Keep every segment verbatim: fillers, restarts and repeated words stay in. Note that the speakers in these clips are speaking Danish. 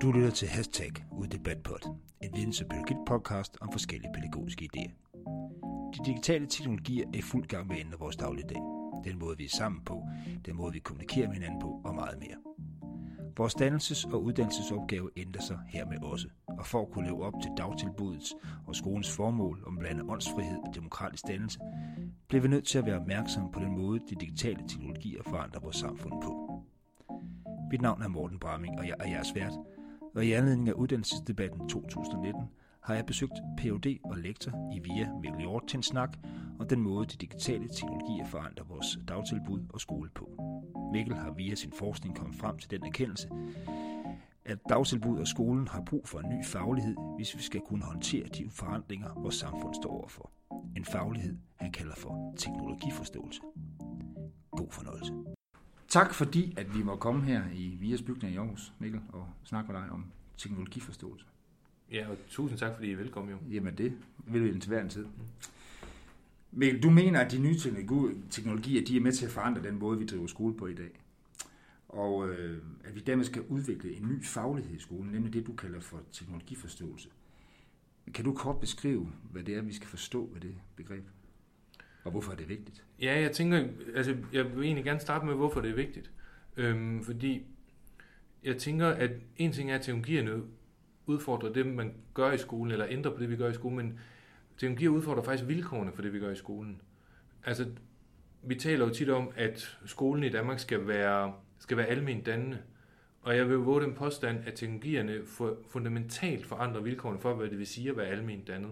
Du lytter til Hashtag ud debatpod, en videns- og pædagogik-podcast om forskellige pædagogiske idéer. De digitale teknologier er i fuld gang med at ændre vores dagligdag. Den måde, vi er sammen på, den måde, vi kommunikerer med hinanden på og meget mere. Vores dannelses- og uddannelsesopgave ændrer sig hermed også, og for at kunne leve op til dagtilbudets og skolens formål om blandt andet åndsfrihed og demokratisk dannelse, bliver vi nødt til at være opmærksomme på den måde, de digitale teknologier forandrer vores samfund på. Mit navn er Morten Bramming, og jeg er jeres vært, og i anledning af uddannelsesdebatten to tusind nitten har jeg besøgt P H D og lektor i V I A Mikkel Hjort til en snak om den måde, de digitale teknologier forandrer vores dagtilbud og skole på. Mikkel har via sin forskning kommet frem til den erkendelse, at dagtilbud og skolen har brug for en ny faglighed, hvis vi skal kunne håndtere de forandringer, vores samfund står overfor. En faglighed, han kalder for teknologiforståelse. God fornøjelse. Tak fordi, at vi må komme her i V I A's bygning i Aarhus, Mikkel, og snakke med dig om teknologiforståelse. Ja, og tusind tak, fordi I er velkommen jo. Jamen det vil vi til hver en tid. Mikkel, du mener, at de nye teknologier, de er med til at forandre den måde, vi driver skole på i dag. Og øh, at vi dermed skal udvikle en ny faglighed i skolen, nemlig det, du kalder for teknologiforståelse. Kan du kort beskrive, hvad det er, vi skal forstå ved det begreb? Og hvorfor er det vigtigt? Ja, jeg tænker, altså jeg vil egentlig gerne starte med, hvorfor det er vigtigt. Øhm, fordi jeg tænker, at en ting er, at teknologierne udfordrer det, man gør i skolen, eller ændrer på det, vi gør i skolen, men teknologier udfordrer faktisk vilkårene for det, vi gør i skolen. Altså, vi taler jo tit om, at skolen i Danmark skal være, skal være alment dannende, og jeg vil våge den påstand, at teknologierne for, fundamentalt forandrer vilkårene for, hvad det vil sige at være alment dannet.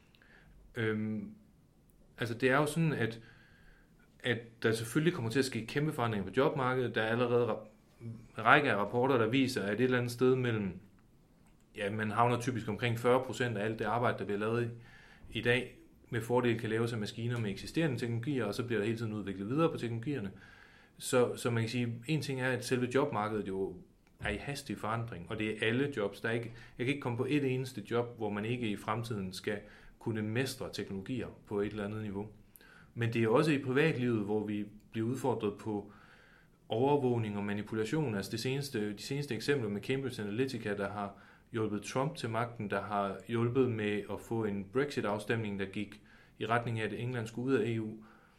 Øhm, altså, det er jo sådan, at, at der selvfølgelig kommer til at ske kæmpe forandringer på jobmarkedet. Der er allerede en række af rapporter, der viser, at et eller andet sted mellem ja, man havner typisk omkring fyrre procent af alt det arbejde, der bliver lavet i, i dag, med fordel kan laves af maskiner med eksisterende teknologier, og så bliver der hele tiden udviklet videre på teknologierne. Så, så man kan sige, en ting er, at selve jobmarkedet jo er i hastig forandring, og det er alle jobs. Der er ikke, jeg kan ikke komme på et eneste job, hvor man ikke i fremtiden skal kunne mestre teknologier på et eller andet niveau. Men det er også i privatlivet, hvor vi bliver udfordret på overvågning og manipulation. Altså det seneste, de seneste eksempler med Cambridge Analytica, der har hjulpet Trump til magten, der har hjulpet med at få en Brexit-afstemning, der gik i retning af, at England skulle ud af E U.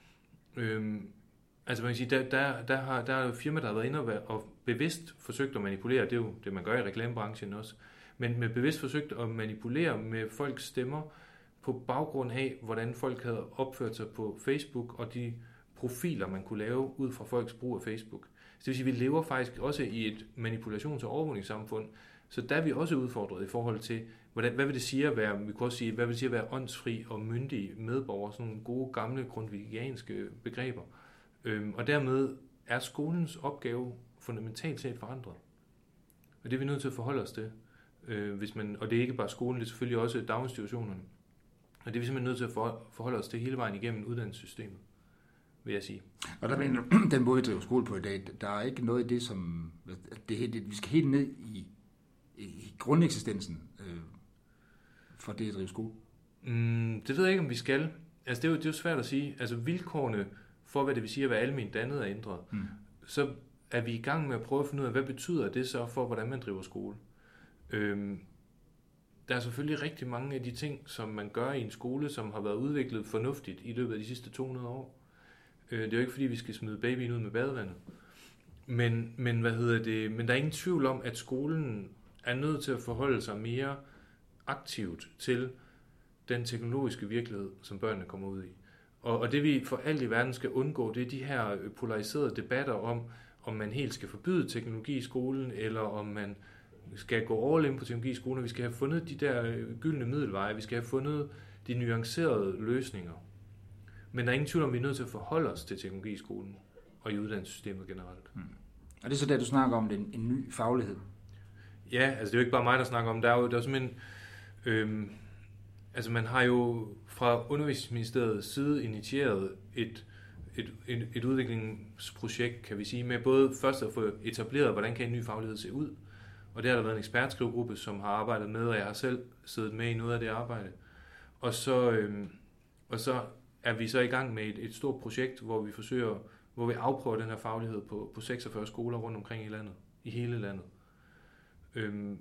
Øhm, altså man kan sige, der, der, der, har, der er jo firma, der har været inde og, og bevidst forsøgt at manipulere, det er jo det, man gør i reklamebranchen også, men med bevidst forsøgt at manipulere med folks stemmer på baggrund af, hvordan folk havde opført sig på Facebook, og de profiler, man kunne lave ud fra folks brug af Facebook. Så det vil sige, at vi lever faktisk også i et manipulations- og overvågningssamfund, så der er vi også udfordret i forhold til, hvordan, hvad vil det sige at være, vi kan også sige, hvad vil det sige at være åndsfri og myndige medborgere, sådan nogle gode, gamle, grundtvigianske begreber. Øhm, og dermed er skolens opgave fundamentalt set forandret. Og det er vi nødt til at forholde os til. Øh, hvis man, og det er ikke bare skolen, det er selvfølgelig også daginstitutionerne. Og det er vi simpelthen nødt til at forholde os til hele vejen igennem uddannelsessystemet, vil jeg sige. Og der mener den måde, vi driver skole på i dag, der er ikke noget i det, som det, det, vi skal helt ned i i grundeksistensen øh, for det at drive skole? Mm, det ved jeg ikke, om vi skal. Altså, det er jo, det er jo svært at sige. Altså, vilkårene for, hvad det vil sige at være alment dannet, er ændret. Mm. Så er vi i gang med at prøve at finde ud af, hvad betyder det så for, hvordan man driver skole? Øhm, der er selvfølgelig rigtig mange af de ting, som man gør i en skole, som har været udviklet fornuftigt i løbet af de sidste to hundrede år. Øh, det er jo ikke, fordi vi skal smide babyen ud med badevandet. Men, men, hvad hedder det? Men der er ingen tvivl om, at skolen er nødt til at forholde sig mere aktivt til den teknologiske virkelighed, som børnene kommer ud i. Og, og det vi for alt i verden skal undgå, det er de her polariserede debatter om, om man helt skal forbyde teknologi i skolen, eller om man skal gå all in på teknologi i skolen. Vi skal have fundet de der gyldne middelveje, vi skal have fundet de nuancerede løsninger. Men der er ingen tvivl om, vi er nødt til at forholde os til teknologi i skolen, og i uddannelsessystemet generelt. Hmm. Og det er så det, du snakker om, en, en ny faglighed? Ja, altså det er jo ikke bare mig, der snakker om. Der er jo, der er jo simpelthen, øhm, altså man har jo fra Undervisningsministeriets side initieret et, et, et, et udviklingsprojekt, kan vi sige, med både først at få etableret, hvordan kan en ny faglighed se ud, og det har der været en ekspertskrivegruppe, som har arbejdet med, og jeg har selv siddet med i noget af det arbejde. Og så, øhm, og så er vi så i gang med et, et stort projekt, hvor vi forsøger, hvor vi afprøver den her faglighed på, på seksogfyrre skoler rundt omkring i landet, i hele landet. Øhm,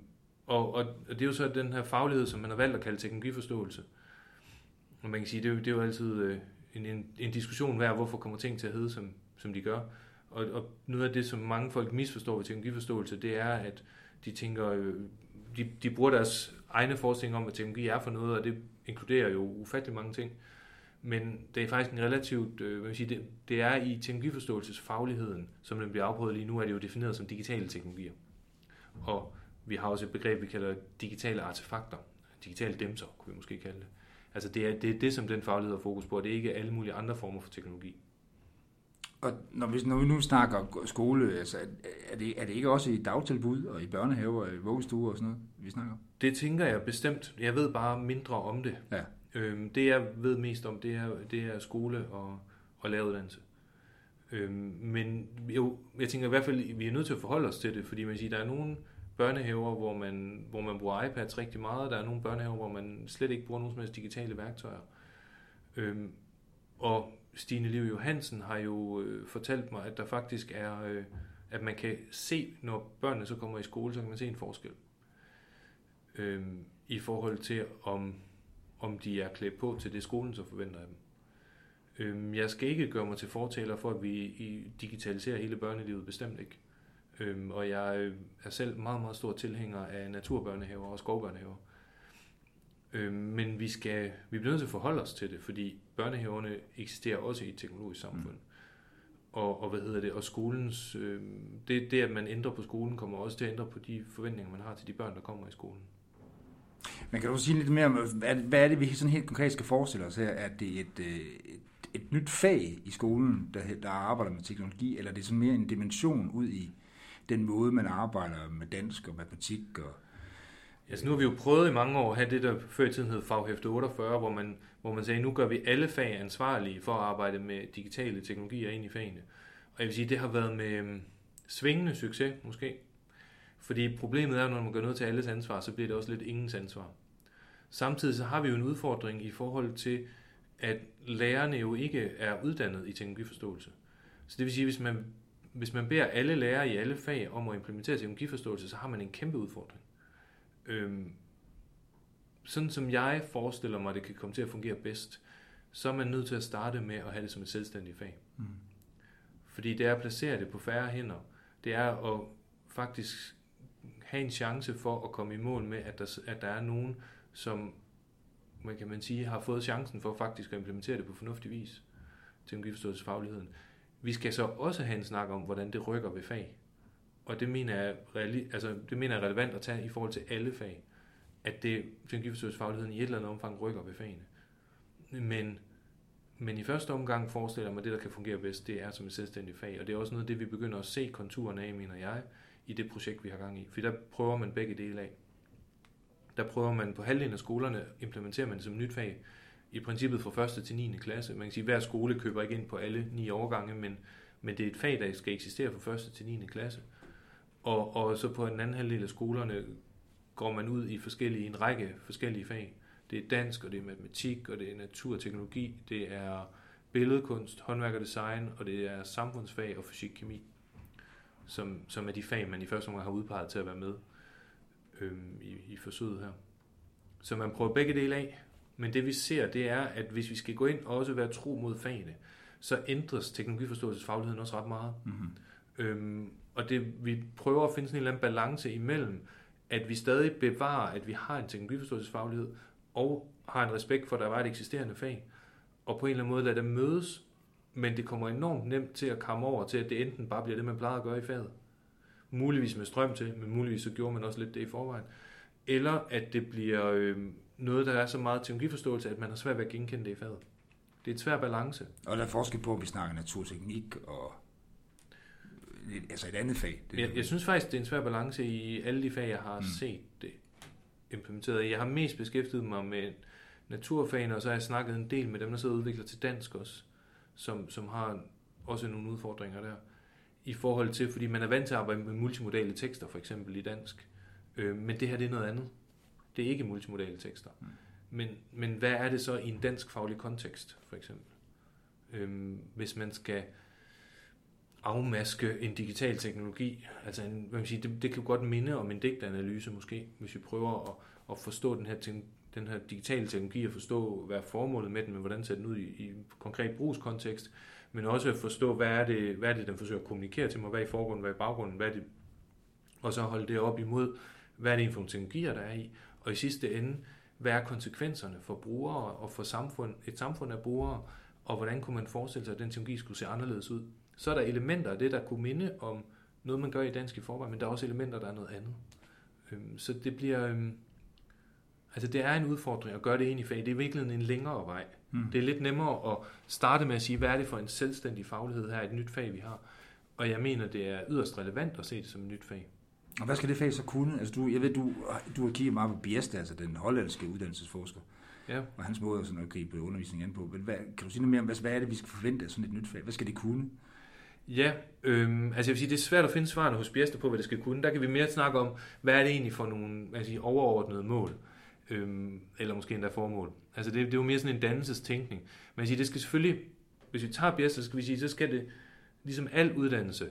og, og det er jo så den her faglighed, som man har valgt at kalde teknologiforståelse. Og man kan sige, det er jo, det er jo altid øh, en, en, en diskussion hver, hvorfor kommer ting til at hedde, som, som de gør. Og, og noget af det, som mange folk misforstår ved teknologiforståelse, det er, at de tænker, øh, de, de bruger deres egne forestillinger om, hvad teknologi er for noget, og det inkluderer jo ufattelig mange ting. Men det er faktisk en relativt, øh, hvad man siger, det, det er i teknologiforståelsesfagligheden, som den bliver afprøvet lige nu, er det jo defineret som digitale teknologier. Og vi har også et begreb, vi kalder digitale artefakter, digitale dimser, kunne vi måske kalde det. Altså det er det, er det som den faglighed har fokus på, det er ikke alle mulige andre former for teknologi. Og når vi, når vi nu snakker skole, altså, er, det, er det ikke også i dagtilbud og i børnehaver og i vuggestuer og sådan noget, vi snakker om? Det tænker jeg bestemt. Jeg ved bare mindre om det. Ja. Øhm, det jeg ved mest om, det er, det er skole og, og læreruddannelse. Øhm, men jo, jeg tænker i hvert fald, vi er nødt til at forholde os til det, fordi man siger, der er nogle børnehaver, hvor man, hvor man bruger iPads rigtig meget, der er nogle børnehaver, hvor man slet ikke bruger nogen som helst digitale værktøjer. Øhm, og Stine Liv Johansen har jo øh, fortalt mig, at der faktisk er, øh, at man kan se, når børnene så kommer i skole, så kan man se en forskel. Øhm, I forhold til, om, om de er klædt på til det, skolen så forventer af dem. Øhm, jeg skal ikke gøre mig til fortaler for, at vi digitaliserer hele børnelivet, bestemt ikke. Øhm, og jeg er selv meget, meget stor tilhænger af naturbørnehaver og skovbørnehaver. Øhm, men vi skal, vi bliver nødt til at forholde os til det, fordi børnehaverne eksisterer også i et teknologisk samfund. Mm. Og, og hvad hedder det? Og skolens, øh, det, det, at man ændrer på skolen, kommer også til at ændre på de forventninger, man har til de børn, der kommer i skolen. Men kan du sige lidt mere om, hvad, hvad er det, vi sådan helt konkret skal forestille os her? Er det et, et, et nyt fag i skolen, der, der arbejder med teknologi, eller er det sådan mere en dimension ud i den måde, man arbejder med dansk og matematik? Og altså nu har vi jo prøvet i mange år at have det, der før i tiden hed faghæfte otteogfyrre, hvor man, hvor man sagde, nu gør vi alle fag ansvarlige for at arbejde med digitale teknologier ind i fagene. Og jeg vil sige, det har været med svingende succes måske. Fordi problemet er, når man gør noget til alles ansvar, så bliver det også lidt ingens ansvar. Samtidig så har vi jo en udfordring i forhold til, at lærerne jo ikke er uddannet i teknologiforståelse. Så det vil sige, hvis man, hvis man beder alle lærere i alle fag om at implementere teknologiforståelse, så har man en kæmpe udfordring. Øhm, sådan som jeg forestiller mig, at det kan komme til at fungere bedst, så er man nødt til at starte med at have det som et selvstændigt fag. Mm. Fordi det er at placere det på færre hænder. Det er at faktisk have en chance for at komme i mål med, at der, at der er nogen, som man kan man sige, har fået chancen for faktisk at implementere det på fornuftig vis. Teknologiforståelsesfagligheden. Vi skal så også have en snak om, hvordan det rykker ved fag. Og det mener jeg, reali- altså, det mener jeg er relevant at tage i forhold til alle fag. At det teknologiforståelsesfagligheden i et eller andet omfang rykker ved fagene. Men, men i første omgang forestiller jeg mig, at det, der kan fungere bedst, det er som et selvstændigt fag. Og det er også noget af det, vi begynder at se konturerne af, mener jeg, i det projekt, vi har gang i. For der prøver man begge dele af. Der prøver man på halvdelen af skolerne, implementerer man det som nyt fag, i princippet fra første til niende klasse. Man kan sige, at hver skole køber ikke ind på alle ni årgange, men, men det er et fag, der skal eksistere fra første til niende klasse. Og, og så på den anden halvdel af skolerne går man ud i forskellige, en række forskellige fag. Det er dansk, og det er matematik, og det er naturteknologi, det er billedkunst, håndværk og design, og det er samfundsfag og fysik-kemi, som, som er de fag, man i første omgang har udpeget til at være med øhm, i, i forsøget her. Så man prøver begge dele af, men det vi ser, det er, at hvis vi skal gå ind og også være tro mod fagene, så ændres teknologiforståelsesfagligheden også ret meget. Mm-hmm. Øhm, og det, vi prøver at finde sådan en eller anden balance imellem, at vi stadig bevarer, at vi har en teknologiforståelsesfaglighed, og har en respekt for, at der var et eksisterende fag, og på en eller anden måde lader dem mødes, men det kommer enormt nemt til at komme over til, at det enten bare bliver det, man plejer at gøre i faget. Muligvis med strøm til, men muligvis så gjorde man også lidt det i forvejen. Eller at det bliver øh, noget, der er så meget teknologiforståelse, at man har svært ved at genkende det i faget. Det er et svær balance. Og der er forskel på, at vi snakker naturteknik og altså et andet fag. Det jeg, jeg synes faktisk, det er en svær balance i alle de fag, jeg har mm. set det implementeret. Jeg har mest beskæftiget mig med naturfagene, og så har jeg snakket en del med dem, der sidder og udvikler til dansk også, som, som har også nogle udfordringer der. I forhold til, fordi man er vant til at arbejde med multimodale tekster, for eksempel i dansk. Øh, men det her, det er noget andet. Det er ikke multimodale tekster. Mm. Men, men hvad er det så i en dansk faglig kontekst, for eksempel? Øh, hvis man skal afmaske en digital teknologi. Altså en, hvad man siger, det, det kan jo godt minde om en digtanalyse måske, hvis vi prøver at, at forstå den her, den her digitale teknologi, og forstå, hvad er formålet med den, men hvordan ser den ud i, i en konkret brugskontekst, men også at forstå, hvad er det, hvad er det den forsøger at kommunikere til mig, hvad er i forgrunden, hvad er i baggrunden, hvad er det, og så holde det op imod, hvad er det for nogle teknologier, der er i, og i sidste ende, hvad er konsekvenserne for brugere og for samfund, et samfund af brugere, og hvordan kunne man forestille sig, at den teknologi skulle se anderledes ud. Så er der elementer af det, der kunne minde om noget, man gør i dansk i forvejen, men der er også elementer, der er noget andet. Så det bliver, altså det er en udfordring at gøre det ind i fag. Det er virkelig en længere vej. Mm. Det er lidt nemmere at starte med at sige, hvad er det for en selvstændig faglighed her, et nyt fag, vi har. Og jeg mener, det er yderst relevant at se det som et nyt fag. Og hvad skal det fag så kunne? Altså du, jeg ved, du, du har kigget meget på Bjerste, altså den hollandske uddannelsesforsker, ja. Og hans måde sådan at gribe undervisningen an på. Men hvad, kan du sige noget mere om, hvad, hvad er det, vi skal forvente af sådan et nyt fag? Hvad skal det kunne? Ja, øhm, altså jeg vil sige, det er svært at finde svarene hos Bjerste på, hvad det skal kunne. Der kan vi mere snakke om, hvad er det egentlig for nogle altså, overordnede mål, øhm, eller måske endda formål. Altså det, det er jo mere sådan en dannelsestænkning. Men jeg siger, det skal selvfølgelig, hvis vi tager Bjerste, så skal vi sige, så skal det, ligesom al uddannelse,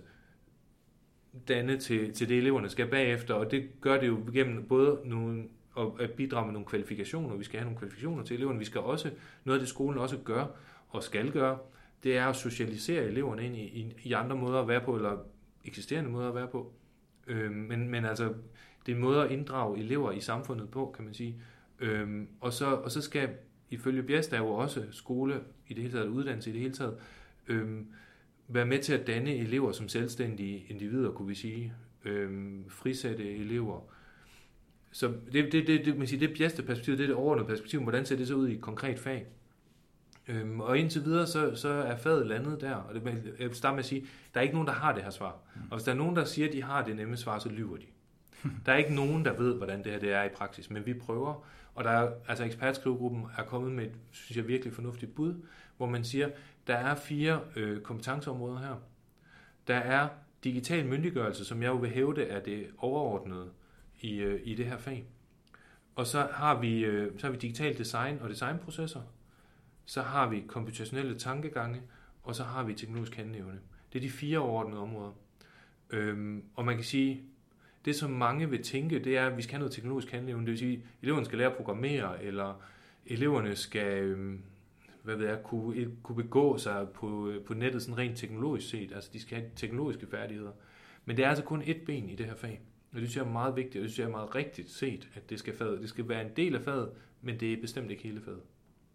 danne til, til det eleverne skal bagefter, og det gør det jo gennem både nogle, at bidrage med nogle kvalifikationer, vi skal have nogle kvalifikationer til eleverne, vi skal også, noget af det skolen også gør, og skal gøre, det er at socialisere eleverne ind i, i, i andre måder at være på, eller eksisterende måder at være på. Øhm, men, men altså, det er en måde at inddrage elever i samfundet på, kan man sige. Øhm, og, så, og så skal, ifølge Bjerste, jo også skole, i det hele taget, uddannelse i det hele taget, øhm, være med til at danne elever som selvstændige individer, kunne vi sige. Øhm, frisætte elever. Så det, det, det, det, man siger, det Bjerste perspektiv, det er det overordnede perspektiv, hvordan ser det så ud i et konkret fag. Øhm, og indtil videre, så, så er faget landet der, og det, jeg vil starte med at sige, der er ikke nogen, der har det her svar. Og hvis der er nogen, der siger, at de har det nemme svar, så lyver de. Der er ikke nogen, der ved, hvordan det her det er i praksis, men vi prøver, og der er, altså ekspertskrivegruppen er kommet med et, synes jeg, virkelig fornuftigt bud, hvor man siger, der er fire øh, kompetenceområder her. Der er digital myndiggørelse, som jeg jo vil hævde er det overordnede i, øh, i det her fag. Og så har vi, øh, så har vi digital design og designprocesser. Så har vi komputationelle tankegange, og så har vi teknologisk handleevne. Det er de fire overordnede områder. Øhm, og man kan sige, det som mange vil tænke, det er, at vi skal have noget teknologisk handleevne. Det vil sige, at eleverne skal lære at programmere, eller eleverne skal øhm, hvad ved jeg, kunne, kunne begå sig på, på nettet sådan rent teknologisk set. Altså de skal have teknologiske færdigheder. Men det er altså kun et ben i det her fag. Og det synes jeg er meget vigtigt, og det synes jeg er meget rigtigt set, at det skal, faget, det skal være en del af faget, men det er bestemt ikke hele faget.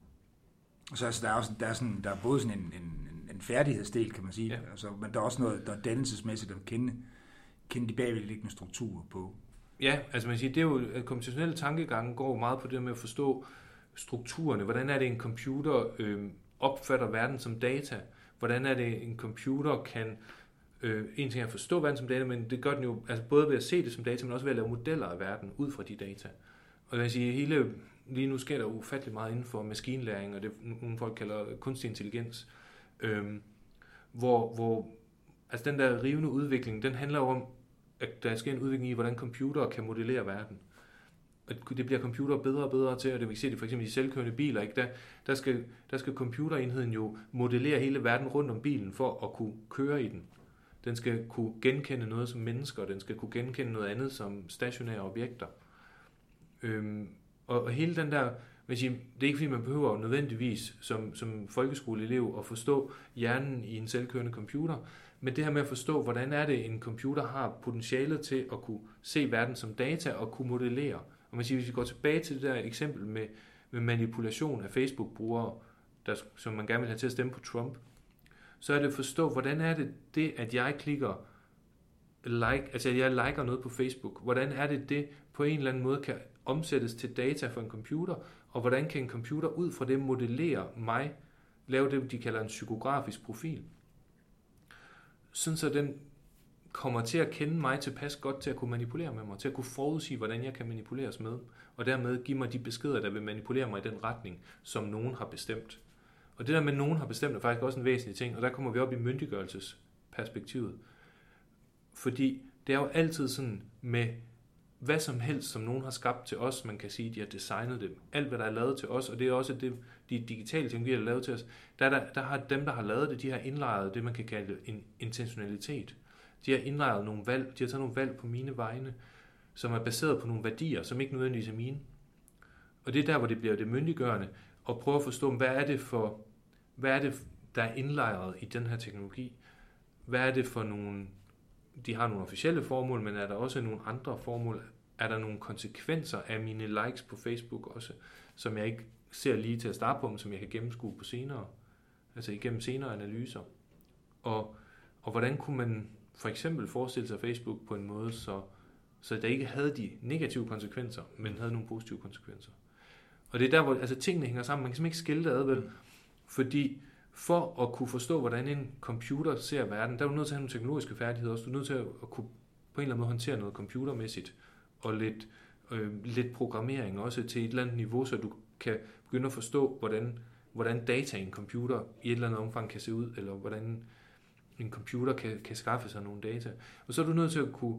Så altså, der, er også, der, er sådan, der er både sådan en, en, en færdighedsdel, kan man sige, ja. Altså, men der er også noget, der er dannelsesmæssigt at kende, kende de bagvedliggende strukturer på. Ja, altså man siger, det er jo, at komputationelle tankegange går meget på det med at forstå strukturerne. Hvordan er det, en computer øh, opfatter verden som data? Hvordan er det, en computer kan, øh, en ting er at forstå verden som data, men det gør den jo altså både ved at se det som data, men også ved at lave modeller af verden ud fra de data. Og jeg siger, hele lige nu sker der ufattelig meget inden for maskinlæring, og det nogle folk kalder kunstig intelligens, øhm, hvor, hvor altså den der rivende udvikling, den handler jo om, at der sker en udvikling i, hvordan computere kan modellere verden. Og det bliver computere bedre og bedre til, og det vi ser det for eksempel i selvkørende biler, ikke? Der, der, skal, der skal computerenheden jo modellere hele verden rundt om bilen for at kunne køre i den. Den skal kunne genkende noget som mennesker, den skal kunne genkende noget andet som stationære objekter. Øhm, Og, og hele den der, vil sige, det er ikke fordi man behøver nødvendigvis som, som folkeskoleelev at forstå hjernen i en selvkørende computer, men det her med at forstå, hvordan er det, en computer har potentialet til at kunne se verden som data og kunne modellere. Og man siger, hvis vi går tilbage til det der eksempel med, med manipulation af Facebook-brugere, der, som man gerne vil have til at stemme på Trump, så er det at forstå, hvordan er det, det at jeg klikker like, altså at jeg liker noget på Facebook, hvordan er det, det på en eller anden måde kan omsættes til data for en computer, og hvordan kan en computer ud fra det modellere mig, lave det, de kalder en psykografisk profil. Sådan så den kommer til at kende mig tilpas godt til at kunne manipulere med mig, til at kunne forudsige, hvordan jeg kan manipuleres med, og dermed give mig de beskeder, der vil manipulere mig i den retning, som nogen har bestemt. Og det der med, at nogen har bestemt, er faktisk også en væsentlig ting, og der kommer vi op i myndiggørelsesperspektivet. Fordi det er jo altid sådan med hvad som helst, som nogen har skabt til os, man kan sige, de har designet det. Alt, hvad der er lavet til os, og det er også det, de digitale teknologier, der er lavet til os, der, der, der har dem, der har lavet det, de har indlejret det, man kan kalde en intentionalitet. De har indlejret nogle valg, de har taget nogle valg på mine vegne, som er baseret på nogle værdier, som ikke nødvendigvis er mine. Og det er der, hvor det bliver det myndiggørende, og prøve at forstå, hvad er det for, hvad er det, der er indlejret i den her teknologi? Hvad er det for nogle, de har nogle officielle formål, men er der også nogle andre formål? Er der nogle konsekvenser af mine likes på Facebook også, som jeg ikke ser lige til at starte på, men som jeg kan gennemskue på senere, altså igennem senere analyser? Og, og hvordan kunne man for eksempel forestille sig Facebook på en måde, så, så der ikke havde de negative konsekvenser, men havde nogle positive konsekvenser? Og det er der, hvor altså, tingene hænger sammen. Man kan simpelthen ikke skille det ad, vel? Fordi for at kunne forstå, hvordan en computer ser verden, der er du nødt til at have nogle teknologiske færdigheder også. Du er nødt til at kunne på en eller anden måde håndtere noget computermæssigt, og lidt, øh, lidt programmering også til et eller andet niveau, så du kan begynde at forstå, hvordan, hvordan data i en computer i et eller andet omfang kan se ud, eller hvordan en computer kan, kan skaffe sig nogle data. Og så er du nødt til at kunne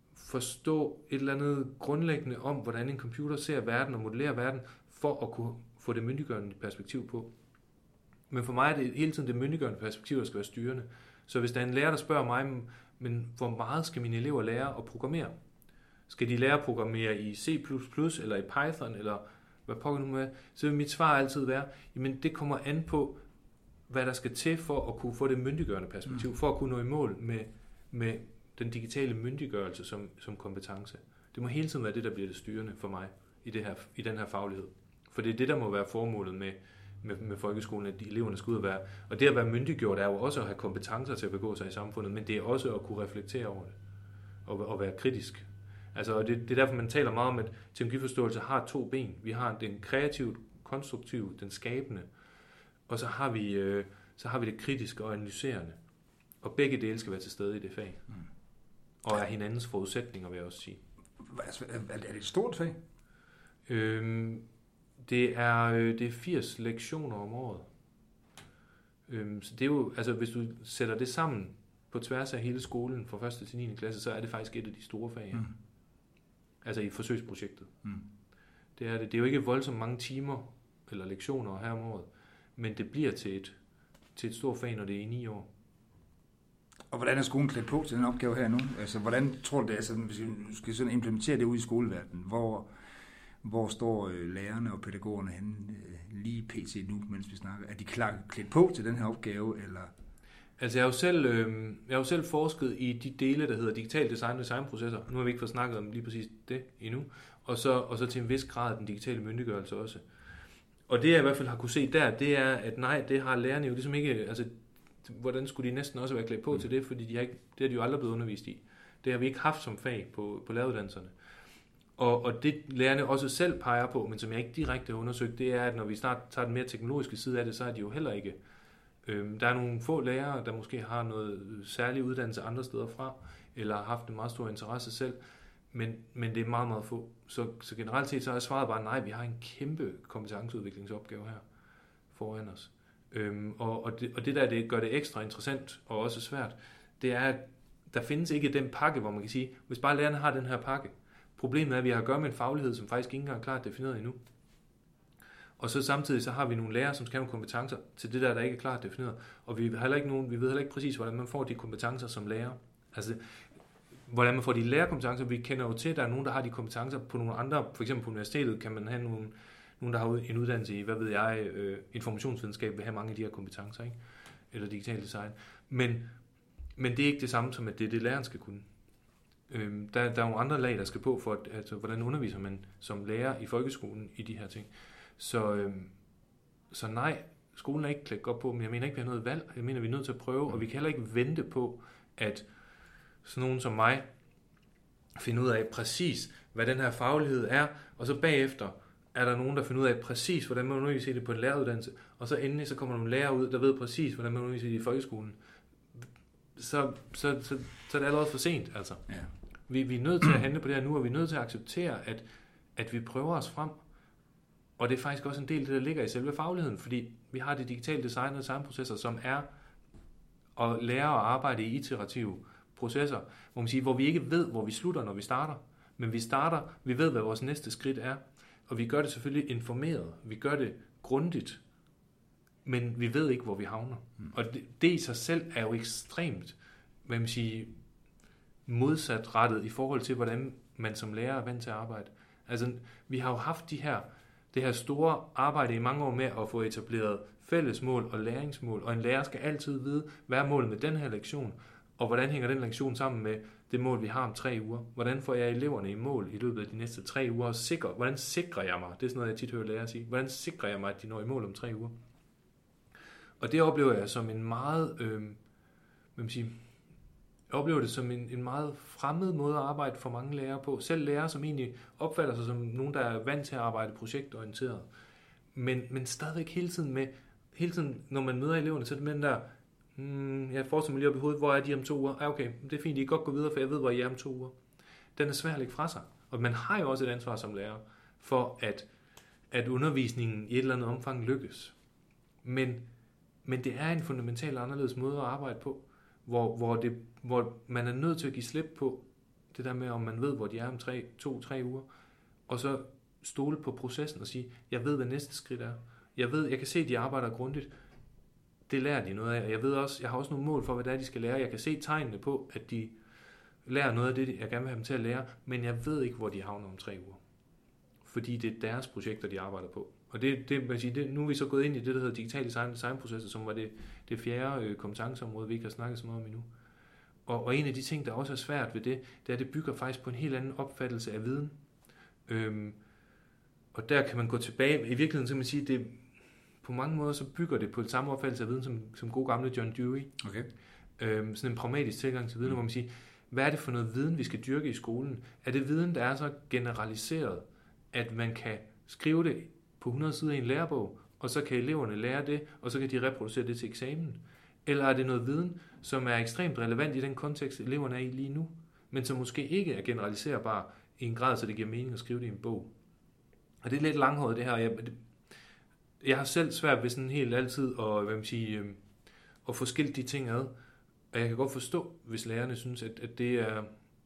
forstå et eller andet grundlæggende om, hvordan en computer ser verden og modellerer verden, for at kunne få det myndiggørende perspektiv på. Men for mig er det hele tiden det myndiggørende perspektiv, der skal være styrende. Så hvis der er en lærer, der spørger mig, men hvor meget skal mine elever lære at programmere? Skal de lære at programmere i C plus plus, eller i Python, eller hvad pokker nu med? Så vil mit svar altid være, jamen det kommer an på, hvad der skal til for at kunne få det myndiggørende perspektiv, for at kunne nå i mål med, med den digitale myndiggørelse som, som kompetence. Det må hele tiden være det, der bliver det styrende for mig i, det her, i den her faglighed. For det er det, der må være formålet med, med, med folkeskolen, at de eleverne skal ud og være. Og det at være myndiggjort er jo også at have kompetencer til at begå sig i samfundet, men det er også at kunne reflektere over det og, og være kritisk. Altså, og det, det er derfor, man taler meget om, at teknologiforståelse har to ben. Vi har den kreative, konstruktive, den skabende, og så har vi, øh, så har vi det kritiske og analyserende. Og begge dele skal være til stede i det fag. Mm. Og er hinandens forudsætninger, vil jeg også sige. Er det et stort fag? Øhm, det, er, det er firs lektioner om året. Øhm, så det er jo, altså hvis du sætter det sammen på tværs af hele skolen fra første til niende klasse, så er det faktisk et af de store fag. Mm. Altså i forsøgsprojektet. Mm. Det er det. Det er jo ikke voldsomt mange timer eller lektioner her om året, men det bliver til et, til et stort fag, når det er i ni år. Og hvordan er skolen klædt på til den opgave her nu? Altså, hvordan tror du det, altså, hvis vi skal sådan implementere det ud i skoleverdenen, hvor, hvor står øh, lærerne og pædagogerne henne øh, lige pt. Nu, mens vi snakker? Er de klar klædt på til den her opgave, eller? Altså, jeg har jo selv, øh, jeg har jo selv forsket i de dele, der hedder digital design og designprocesser. Nu har vi ikke fået snakket om lige præcis det endnu. Og så, og så til en vis grad den digitale myndiggørelse også. Og det, jeg i hvert fald har kunne se der, det er, at nej, det har lærerne jo ligesom ikke, altså, hvordan skulle de næsten også være klædt på mm. til det, fordi de har ikke, det har de jo aldrig blevet undervist i. Det har vi ikke haft som fag på, på læreruddannelserne. Og, og det lærerne også selv peger på, men som jeg ikke direkte har undersøgt, det er, at når vi snart tager den mere teknologiske side af det, så er de jo heller ikke. Øhm, der er nogle få lærere, der måske har noget særlig uddannelse andre steder fra, eller har haft en meget stor interesse selv, men, men det er meget, meget få. Så, så generelt set, så er svaret bare, nej, vi har en kæmpe kompetenceudviklingsopgave her foran os. Øhm, og, og, det, og det der, det gør det ekstra interessant og også svært, det er, at der findes ikke den pakke, hvor man kan sige, hvis bare lærerne har den her pakke. Problemet er, at vi har at gøre med en faglighed, som faktisk ikke engang er klart defineret endnu. Og så samtidig så har vi nogle lærere, som skal have nogle kompetencer til det der, der ikke er klart defineret. Og vi, har heller ikke nogen, vi ved heller ikke præcis, hvordan man får de kompetencer som lærer. Altså, hvordan man får de lærerkompetencer. Vi kender jo til, at der er nogen, der har de kompetencer på nogle andre. For eksempel på universitetet kan man have nogle, nogen, der har en uddannelse i, hvad ved jeg, øh, informationsvidenskab, vil have mange af de her kompetencer, ikke? Eller digital design. Men, men det er ikke det samme som, at det er det, læreren skal kunne. Øhm, der, der er nogle andre lag, der skal på for, at, altså, hvordan underviser man som lærer i folkeskolen i de her ting. Så, øhm, så nej, skolen er ikke klædt godt på, men jeg mener ikke, vi har noget valg. Jeg mener, vi er nødt til at prøve, og vi kan heller ikke vente på, at sådan nogen som mig finder ud af præcis, hvad den her faglighed er, og så bagefter er der nogen, der finder ud af præcis, hvordan man underviser det på en læreruddannelse, og så endelig så kommer nogle lærere ud, der ved præcis, hvordan man underviser det i folkeskolen. Så, så, så, så er det allerede for sent, altså. Ja. Vi, vi er nødt til at handle på det her nu, og vi er nødt til at acceptere, at, at vi prøver os frem. Og det er faktisk også en del af det, der ligger i selve fagligheden, fordi vi har det digitale design og designprocesser, som er at lære at arbejde i iterative processer, hvor man siger, hvor vi ikke ved, hvor vi slutter, når vi starter, Men vi starter, vi ved, hvad vores næste skridt er, og vi gør det selvfølgelig informeret, vi gør det grundigt, men vi ved ikke, hvor vi havner. Mm. Og det, det i sig selv er jo ekstremt, hvad man siger, modsatrettet i forhold til, hvordan man som lærer er vant til at arbejde. Altså, vi har jo haft de her, det her store arbejde i mange år med at få etableret fællesmål og læringsmål, og en lærer skal altid vide, hvad er målet med den her lektion, og hvordan hænger den lektion sammen med det mål, vi har om tre uger. Hvordan får jeg eleverne i mål i løbet af de næste tre uger, og sikrer, hvordan sikrer jeg mig, det er sådan noget, jeg tit hører lærere sige, hvordan sikrer jeg mig, at de når i mål om tre uger. Og det oplever jeg som en meget, øh, hvad man siger, jeg oplever det som en, en meget fremmed måde at arbejde for mange lærere på. Selv lærere, som egentlig opfatter sig som nogen, der er vant til at arbejde projektorienteret. Men, men stadigvæk hele tiden med, hele tiden, når man møder eleverne, så er det med den der, hmm, jeg forestiller mig lige op i hovedet, hvor er de om to uger? Ja, okay, det er fint, I kan godt gå videre, for jeg ved, hvor I er om to uger. Den er svær at lægge fra sig. Og man har jo også et ansvar som lærer, for at, at undervisningen i et eller andet omfang lykkes. Men, men det er en fundamentalt anderledes måde at arbejde på, hvor, hvor, det, hvor man er nødt til at give slip på det der med, om man ved, hvor de er om tre, to-tre uger, og så stole på processen og sige, jeg ved, hvad næste skridt er. Jeg ved, jeg kan se, at de arbejder grundigt. Det lærer de noget af, og jeg ved også, jeg har også nogle mål for, hvad det er, de skal lære. Jeg kan se tegnene på, at de lærer noget af det, jeg gerne vil have dem til at lære, men jeg ved ikke, hvor de havner om tre uger. Fordi det er deres projekter, de arbejder på. Og det, det, man siger, det, nu er vi så gået ind i det, der hedder digital design, designprocesser, som var det, det fjerde øh, kompetenceområde, vi ikke har snakket så meget om endnu. Og, og en af de ting, der også er svært ved det, det er, at det bygger faktisk på en helt anden opfattelse af viden. Øhm, og der kan man gå tilbage. I virkeligheden så kan man sige, det på mange måder så bygger det på den samme opfattelse af viden, som, som god gamle John Dewey. Okay. Øhm, sådan en pragmatisk tilgang til viden, mm. hvor man siger, hvad er det for noget viden, vi skal dyrke i skolen? Er det viden, der er så generaliseret, at man kan skrive det på hundrede sider i en lærebog, og så kan eleverne lære det, og så kan de reproducere det til eksamen? Eller er det noget viden, som er ekstremt relevant i den kontekst, eleverne er i lige nu, men som måske ikke er generaliserbar i en grad, så det giver mening at skrive det i en bog? Og det er lidt langhåret det her. Jeg, det, jeg har selv svært ved sådan helt altid at, hvad man siger, øh, at få skilt de ting ad. Og jeg kan godt forstå, hvis lærerne synes, at, at det er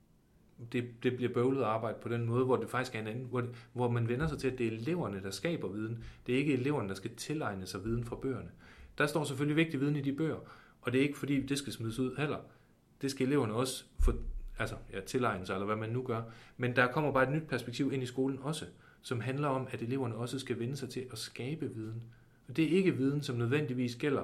det, det bliver bøvlet at arbejde på den måde, hvor det faktisk er en anden, hvor, det, hvor man vender sig til, at det er eleverne, der skaber viden. Det er ikke eleverne, der skal tilegne sig viden fra bøgerne. Der står selvfølgelig vigtig viden i de bøger, og det er ikke fordi, det skal smides ud heller. Det skal eleverne også få, altså, ja, tilegne sig, eller hvad man nu gør. Men der kommer bare et nyt perspektiv ind i skolen også, som handler om, at eleverne også skal vende sig til at skabe viden. Og det er ikke viden, som nødvendigvis gælder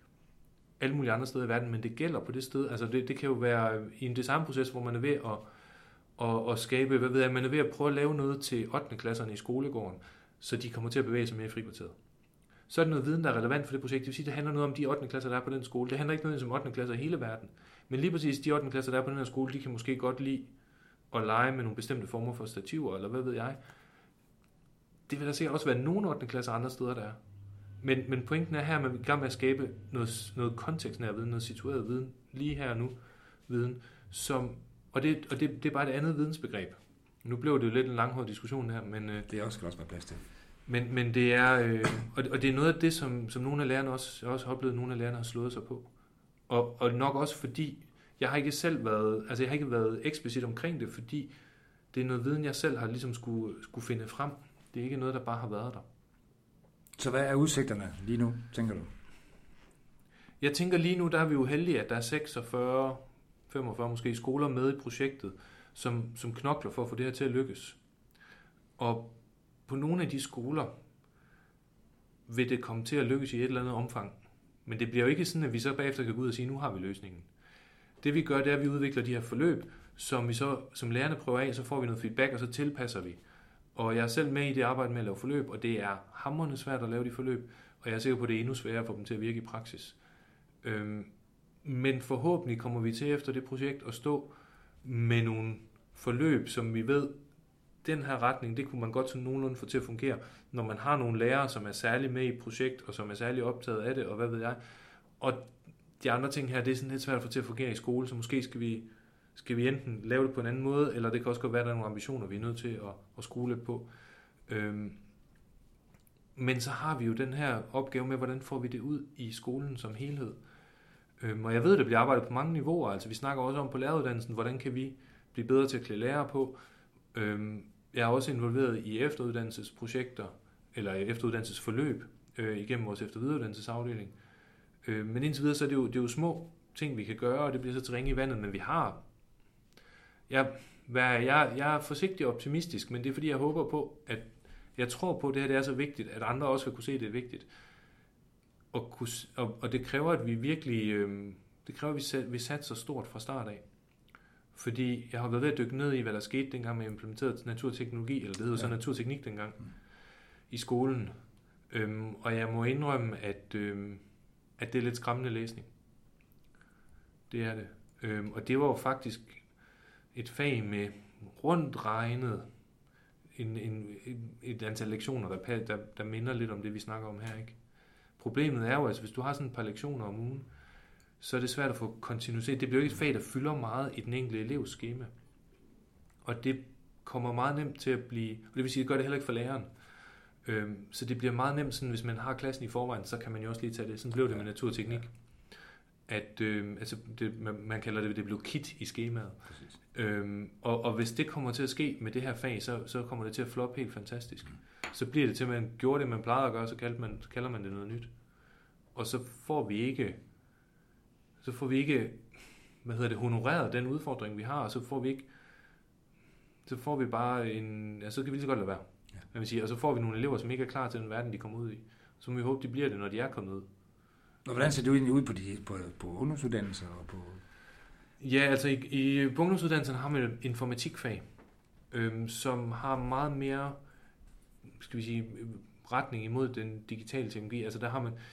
alle mulige andre steder i verden, men det gælder på det sted. Altså det, det kan jo være i en designproces, hvor man er ved at, at, at skabe, hvad ved jeg, man er ved at prøve at lave noget til ottende klasserne i skolegården, så de kommer til at bevæge sig mere i frikvarteret. Så er det noget viden, der er relevant for det projekt. Det vil sige, det handler noget om de ottende klasser, der er på den skole. Det handler ikke noget om ottende klasser i hele verden. Men lige præcis de ottende klasser, der er på den her skole, de kan måske godt lide at lege med nogle bestemte former for stativer, eller hvad ved jeg. Det vil der sikkert også være nogle ottende klasser andre steder, der er. Men, men pointen er her, at man er i gang med at skabe noget, noget kontekstnær viden, noget situeret viden, lige her og nu viden, som, og, det, og det, det er bare et andet vidensbegreb. Nu blev det jo lidt en langhård diskussion her, men øh, det er også, skal også være plads til. Men, men det er, øh, og, og det er noget af det, som, som nogle af lærerne også, jeg også har oplevet, at nogle af lærerne har slået sig på. Og, og nok også fordi, jeg har ikke selv været, altså jeg har ikke været eksplicit omkring det, fordi det er noget viden, jeg selv har ligesom skulle, skulle finde frem. Det er ikke noget, der bare har været der. Så hvad er udsigterne lige nu, tænker du? Jeg tænker lige nu, der er vi jo heldige, at der er seksogfyrre, femogfyrre måske skoler med i projektet, som, som knokler for at få det her til at lykkes. Og på nogle af de skoler vil det komme til at lykkes i et eller andet omfang. Men det bliver jo ikke sådan, at vi så bagefter kan gå ud og sige, nu har vi løsningen. Det vi gør, det er, at vi udvikler de her forløb, som vi så som lærerne prøver af, så får vi noget feedback, og så tilpasser vi. Og jeg er selv med i det arbejde med at lave forløb, og det er hamrende svært at lave de forløb, og jeg er sikker på, at det er endnu sværere for dem til at virke i praksis. Øhm, men forhåbentlig kommer vi til efter det projekt at stå med nogle forløb, som vi ved, den her retning, det kunne man godt sådan nogenlunde få til at fungere, når man har nogle lærere, som er særlig med i et projekt, og som er særlig optaget af det, og hvad ved jeg. Og de andre ting her, det er sådan lidt svært at få til at fungere i skole, så måske skal vi, skal vi enten lave det på en anden måde, eller det kan også godt være, at der er nogle ambitioner, vi er nødt til at, at skrue lidt på. Øhm, men så har vi jo den her opgave med, hvordan får vi det ud i skolen som helhed. Øhm, og jeg ved, at det bliver arbejdet på mange niveauer, altså vi snakker også om på læreruddannelsen, hvordan kan vi blive bedre til at klæde lærere på, Øhm, jeg er også involveret i efteruddannelsesprojekter, eller efteruddannelsesforløb, øh, igennem vores eftervidereuddannelsesafdeling. Øh, men indtil videre, så er det, jo, det er jo små ting, vi kan gøre, og det bliver så til ringe i vandet, men vi har... Jeg, jeg, jeg er forsigtig og optimistisk, men det er fordi, jeg håber på, at jeg tror på, at det her det er så vigtigt, at andre også vil kunne se, at det er vigtigt. Og, kunne, og, og det kræver, at vi virkelig... Øh, det kræver, at vi, sat, vi satser stort fra start af. Fordi jeg har været ved at dykke ned i, hvad der skete, dengang man implementerede naturteknologi, eller det hedder ja. så naturteknik dengang, mm. i skolen. Øhm, og jeg må indrømme, at, øhm, at det er lidt skræmmende læsning. Det er det. Øhm, og det var jo faktisk et fag med rundt regnet en, en, et antal lektioner, der, der, der minder lidt om det, vi snakker om her, ikke? Problemet er jo, altså, hvis du har sådan et par lektioner om ugen, så er det svært at få kontinuitet. Det bliver jo ikke et fag, der fylder meget i den enkelte elevs skema. Og det kommer meget nemt til at blive, og det vil sige, at det gør det heller ikke for læreren. Øhm, så det bliver meget nemt, sådan, hvis man har klassen i forvejen, så kan man jo også lige tage det. Sådan blev det med naturteknik. At, øhm, altså det, man, man kalder det, det blev kit i skemaet. Øhm, og, og hvis det kommer til at ske med det her fag, så, så kommer det til at floppe helt fantastisk. Mm. Så bliver det til, at man gjorde det, man plejede at gøre, så kalder man, kalder man det noget nyt. Og så får vi ikke... så får vi ikke, hvad hedder det, honoreret den udfordring, vi har, og så får vi ikke, så får vi bare en, ja, så kan vi lige så godt lade være, ja. Jeg vil sige, og så får vi nogle elever, som ikke er klar til den verden, de kommer ud i. Så må vi håbe, de bliver det, når de er kommet ud. Og hvordan ser det egentlig ud på, de, på, på ungdomsuddannelser? Og på... Ja, altså i, i på ungdomsuddannelserne har man et informatikfag, øhm, som har meget mere, skal vi sige, retning imod den digitale teknologi. Altså der har man,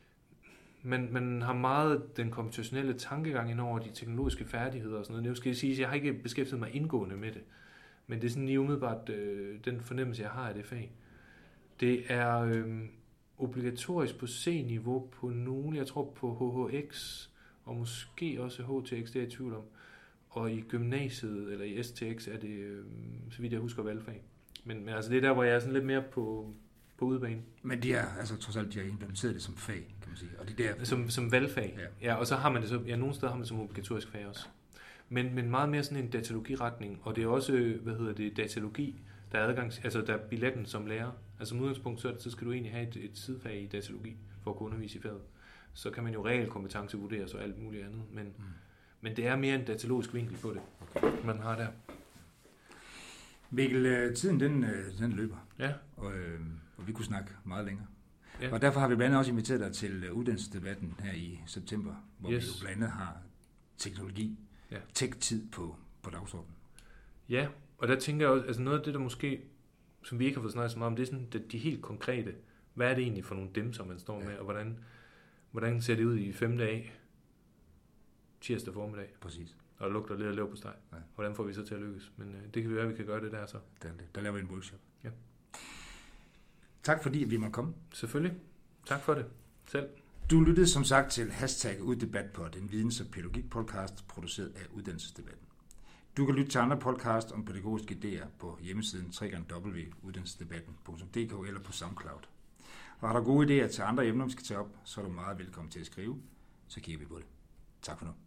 Man, man har meget den komputationelle tankegang ind over de teknologiske færdigheder og sådan noget. Nu skal jeg sige, at jeg har ikke beskæftiget mig indgående med det. Men det er sådan lige umiddelbart øh, den fornemmelse, jeg har af det fag. Det er øh, obligatorisk på C-niveau på nogle, jeg tror på H H X, og måske også H T X, det er jeg i tvivl om. Og i gymnasiet, eller i S T X, er det, øh, så vidt jeg husker, valgfag. Men, men altså det er der, hvor jeg er sådan lidt mere på... på udebane. Men de er, altså trods alt, de har implementeret det som fag, kan man sige. Og de der... Som, som valgfag. Ja. Ja, og så har man det så, ja, nogle steder har man det som obligatorisk fag også. Men, men meget mere sådan en datalogiretning, og det er også, hvad hedder det, datalogi, der er adgang, altså der er billetten som lærer. Altså som udgangspunkt, så, så skal du egentlig have et, et sidefag i datalogi, for at kunne undervise i faget. Så kan man jo reelt kompetence vurderes og alt muligt andet, men, mm. men det er mere en datalogisk vinkel på det, okay. man har der. Mikkel, tiden den, den løber, ja. og, øh, og vi kunne snakke meget længere. Ja. Og derfor har vi blandt andet også inviteret dig til uddannelsesdebatten her i september, hvor yes. vi jo blandt andet har teknologi, ja. tech-tid på, på dagsordenen. Ja, og der tænker jeg også, altså noget af det, der måske, som vi ikke har fået snakket så meget om, det er sådan det, de helt konkrete. Hvad er det egentlig for nogle dem, som man står ja. med, og hvordan, hvordan ser det ud i femte A, tirsdag formiddag? Præcis. Og lugter lidt af lev på steg. Ja. Hvordan får vi så til at lykkes? Men øh, det kan vi være, at vi kan gøre det der så. Der, der laver vi en workshop. Ja. Tak fordi vi måtte komme. Selvfølgelig. Tak for det. Selv. Du lyttede som sagt til hashtag uddebatpod, en videns- og pædagogik-podcast produceret af Uddannelsesdebatten. Du kan lytte til andre podcast om pædagogiske idéer på hjemmesiden w w w punktum uddannelsesdebatten punktum d k eller på SoundCloud. Og har du gode idéer til andre emner, vi skal tage op, så er du meget velkommen til at skrive. Så kigger vi på det. Tak for nu.